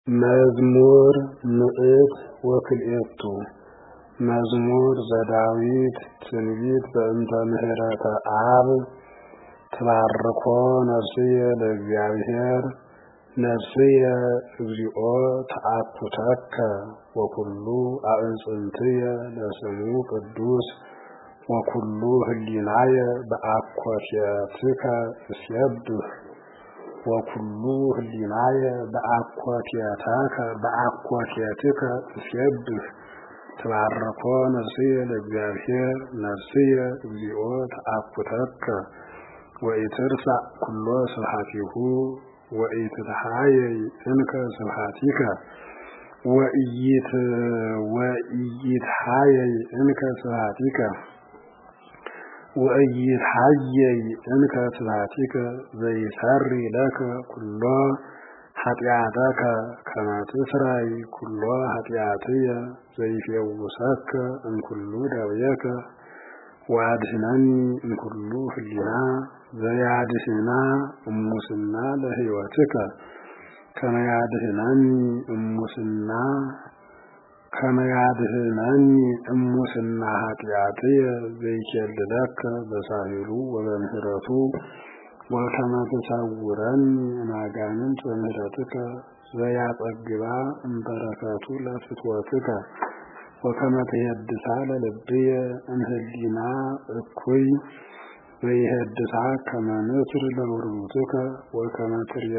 መዝሙር ምዕት ወክልኤቱ መዝሙር ዘዳዊት ትንቢት በእንተ ምህረተ አብ ትባርኮ ነፍስየ ለእግዚአብሔር ነፍስየ እግዚኦ ተአኩተከ ወኩሉ አዕጽምትየ ለስሙ ቅዱስ ወኩሉ ህሊናየ በአኮቴትከ እስየብህ ወኩሉ ህሊናየ በአኮቴትከ እስየብህ ትባርኮ ነፍስየ ለእግዚአብሔር ነፍስየ እግዚኦ ተአኩተከ ወኢትርሳዕ ኩሎ ስብሐቲሁ ወኢትትሐየይ እንከ ስብሐቲከ ወኢይትሐየይ እንከ ስብሐቲከ ወኢይትሐየይ እንከ ስብሐቲከ ዘይሰሪ ለከ ኩሎ ኃጢአተከ ከመ ትስረይ ኩሎ ኃጢአትየ ዘይፌውሰከ እምኩሉ ደዌከ ወአድኅነኒ እምኩሉ ህሊና ዘያድኅና እሙስና ለሕይወትከ ከመ ያድኅነኒ እሙስና ኃጢአትየ ዘይኬልለከ በሳህሉ ወበምህረቱ ወከመ ትሰውረኒ እምአጋንንት በምህረትከ ዘያጸግባ እምበረከቱ ለፍትወትከ ወከመ ትሄድሳ ለልብየ እምኅሊና እኩይ ዘይሄድሳ ከመ ንስር ለውርዙትከ ወከመ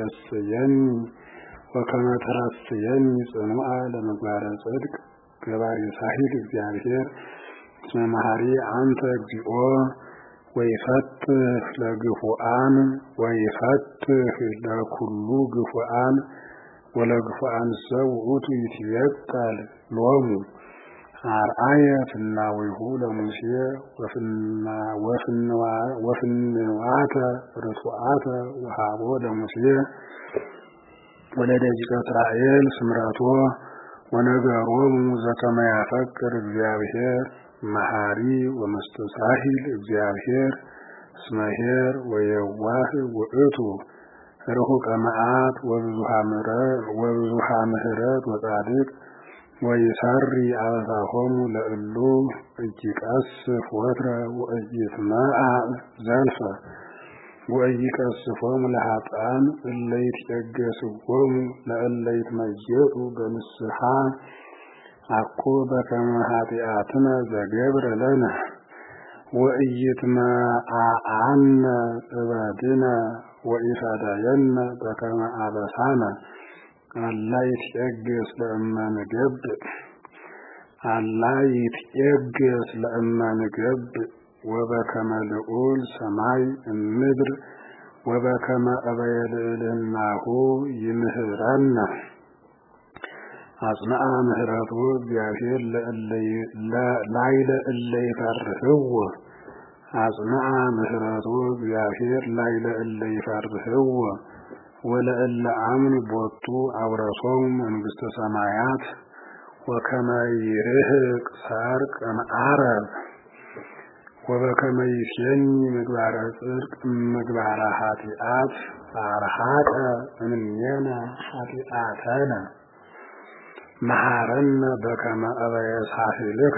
ትረስየኒ ጽኑዓ ለምግባረ ጽድቅ ገባሬ ሳሂል እግዚአብሔር እስመ መሐሪ አንተ እግዚኦ ወይፈትህ ለግፉአን ወይፈትህ ለኩሉ ግፉአን ወለግፉአንሰ ውእቱ ይትቤጠል ሎሙ አርአየ ፍናዊሁ ለሙሴ ወፍንዋተ ርቱዓተ ወሃቦ ለሙሴ ወለደቂቀ እስራኤል ስምረቶ ወነገሮሙ ዘከመ ያፈቅር እግዚአብሔር መሐሪ ወመስተሳሂል እግዚአብሔር እስመ ኄር ወየዋህ ውእቱ ርሑቀ መዓት ወብዙኃ ምሕረት ወጻድቅ ወይሰሪ አበሳሆሙ ለእሉ ኢይቀስፍ ወትረ ወኢይትመዓዕ ዘልፈ ወኢይቀስፎሙ ለኃጥኣን እለ ይትዔገሥዎሙ ለእለ ይትመየጡ በንስሐ አኮ በከመ ኃጢአትነ ዘገብረ ለነ ወኢይትመዓዓነ እበድነ ወኢፈደየነ በከመ አበሳነ አላ ይትዔገሥ ለእመ ንገብእ ወበከመ ልዑል ሰማይ እምድር ወበከመ እበየ ልዕልናሁ ይምህረነ አጽንዐ ምህረቱ እግዚአብሔር ላዕለ እለ ይፈርህዎ አጽንዐ ምህረቱ እግዚአብሔር ላዕለ እለ ይፈርህዎ ወለእለ አምኑ ቦቱ አውረሶሙ መንግሥተ ሰማያት ወከመ ይርህቅ ሰርቅ እምዓረብ ወበከመ ይሴኒ ምግባረ ጽድቅ እምግባረ ኃጢአት አርሐቀ እምኔነ ኃጢአተነ መሐረነ በከመ እበየ ሳህልከ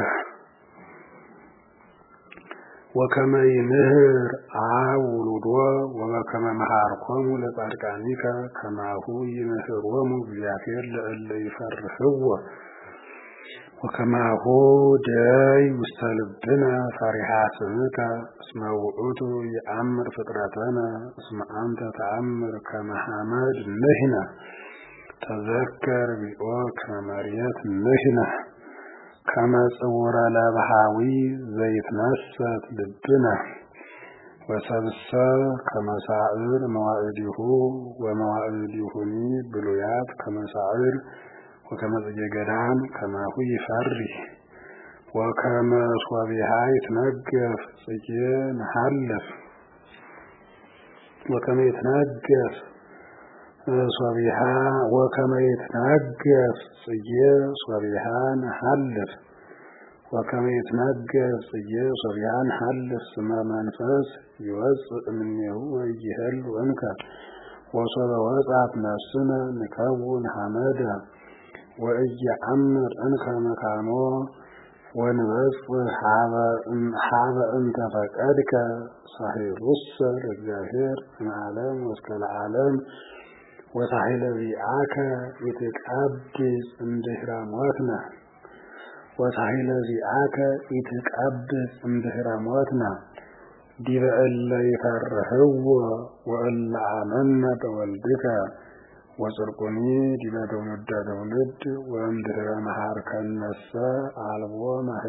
ወከመ ይምህር አብ ውሉዶ ወበከመ መሐርኮሙ ለጻድቃኒከ ከማሁ ይምህሮሙ እግዚአብሔር ለእለ ይፈርህዎ ወከማሁ ደይ ውስተ ልብነ ፈሪሃ ስምከ እስመ ውእቱ ይአምር ፍጥረተነ እስመ አንተ ተአምር ከመ ሐመድ ንሕነ ተዘከር ቢኦ ከመ መሬት ንሕነ ከመ ጽውረ ለባሃዊ ዘይትነሰት ልብነ ወሰብእሰ ከመ ሳዕር መዋዕሊሁ ወመዋዕሊሁኒ ብሉያት ከመ ሳዕር ወከመ ጽጌ ገዳም ከማሁ ይፈሪ ወከመ ሶቢሃ ይትነገፍ ጽጌ ነሐልፍ ወከመ ይትነገፍ ጽጌ ሶቢሃ ነሐልፍ ወከመ ይትነገፍ ጽጌ ሶቢሃ ነሐልፍ ስመ መንፈስ ይወፅእ እምኔሁ ወይሄሉ እንከ ወሶበ ወጻት ነፍስነ ንከውን ሐመደ ወእየአምር እንከ መካኖ ወንበጽሕ ሀበ እንተ ፈቀድከ ሳሂሉሰ ለእግዚአብሔር እምዓለም ወእስከ ለዓለም ወሳሂለ ዚአከ ኢትቀብጽ እምድኅረ ሞትነ ወሳሂለ ዚአከ ኢትቀብጽ እምድኅረ ሞትነ ዲበ እለ ይፈርህዎ ወእለ አመነ በወልድከ ወጽድቁኒ ዲበ ትውልደ ትውልድ ወእምድኅረ መሃርከነሰ አልቦ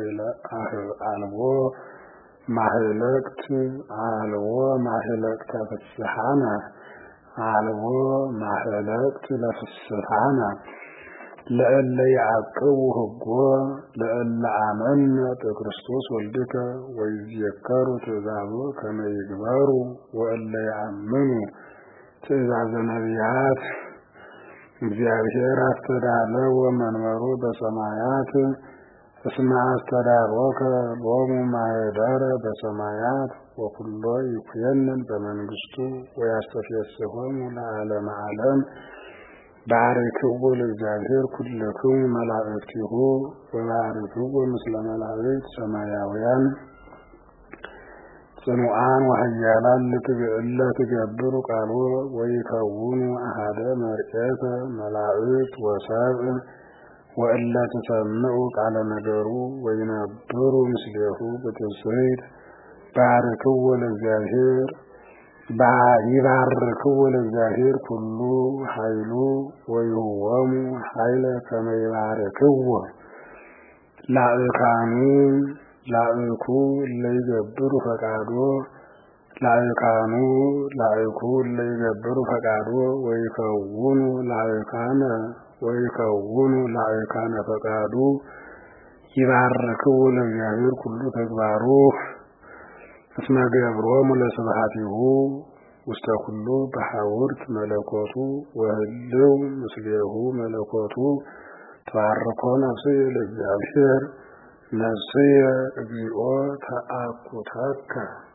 ማህለቅተ ፍስሓነ አልቦ ማህለቅት ለፍስሓነ ለእለ ይዐቅቡ ሕጎ ለእለ አመነ በክርስቶስ ወልድከ ወይዝየከሩ ትእዛዞ ከመ ይግበሩ ወእለ ይአምኑ ትእዛዘ ነቢያት እግዚአብሔር አስተዳለወ መንበሩ በሰማያት እስመ አስተዳሎከ ሎሙ ማኅደረ በሰማያት ወኩሎ ይኩነን በመንግሥቱ ወያስተፌስሖሙ ለዓለመ ዓለም ባርክዎ ለእግዚአብሔር ኩልክሙ መላእክቲሁ ወባርክዎ ምስለ መላእክት ሰማያውያን ጽኑዓን ወኃያላን ለትገብሩ ቃሎ ወይከውኑ አሐደ መርዔተ መላእክት ወሰብእ ወእለ ትሰምዑ ቃለ ነገሩ ወይነብሩ ምስሌሁ በትስብእት ባርክዎ ለእግዚአብሔር ይባርክዎ ለእግዚአብሔር ኩሉ ኃይሉ ወይሁቦሙ ኃይለ ከመ ይባርክዎ ላእኩ ለይገብሩ ፈቃዶ ወይከውኑ ላእካነ ፈቃዱ ይባርክዎ ለእግዚአብሔር ኩሉ ተግባሩ እስመ ገብሮሙ ለስብሐቲሁ ውስተ ኩሉ በሐውርት መለኮቱ ወህልው ምስሌሁ መለኮቱ ተባርኮ ነፍስየ ለእግዚአብሔር ነፍስየ እግዚኦ ተአኩተከ